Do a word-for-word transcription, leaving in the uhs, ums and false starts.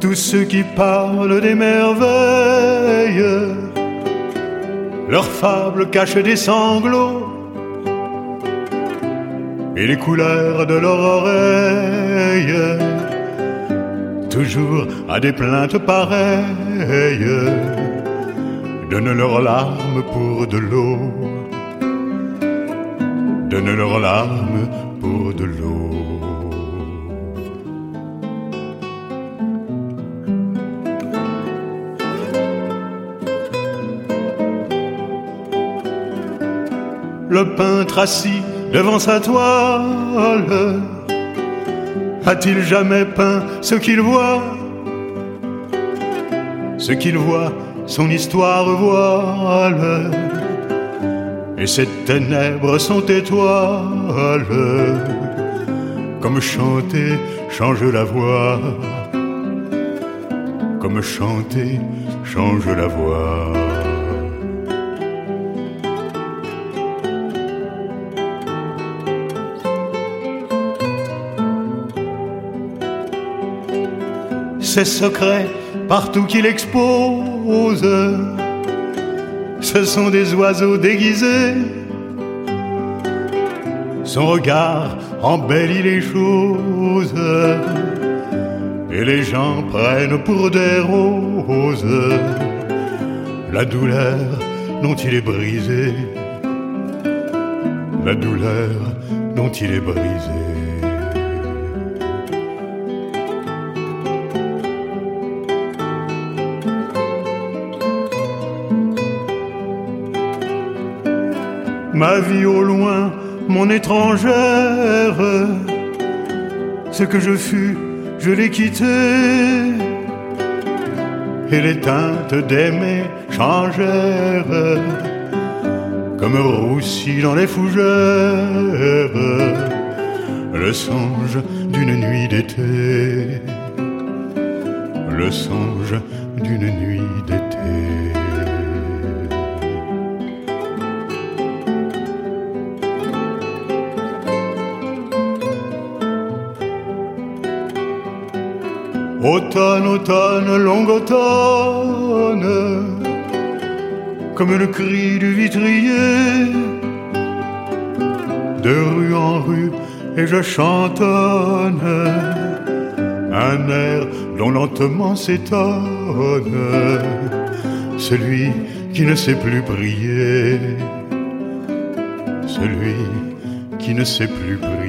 tous ceux qui parlent des merveilles, leurs fables cachent des sanglots et les couleurs de leurs oreilles, toujours à des plaintes pareilles, donnent leurs larmes pour de l'eau, donnent leurs larmes pour de l'eau. Le peintre assis devant sa toile a-t-il jamais peint ce qu'il voit? Ce qu'il voit, son histoire voile, et ces ténèbres sont étoiles. Comme chanter change la voix, comme chanter change la voix. Ses secrets, partout qu'il expose, ce sont des oiseaux déguisés. Son regard embellit les choses, et les gens prennent pour des roses la douleur dont il est brisé, la douleur dont il est brisé. Ma vie au loin, mon étrangère, ce que je fus, je l'ai quitté, et les teintes d'aimer changèrent, comme roussi dans les fougères, le songe d'une nuit d'été, le songe d'une nuit d'été. Automne, automne, long automne, comme le cri du vitrier, de rue en rue, et je chantonne un air dont lentement s'étonne celui qui ne sait plus prier, celui qui ne sait plus prier.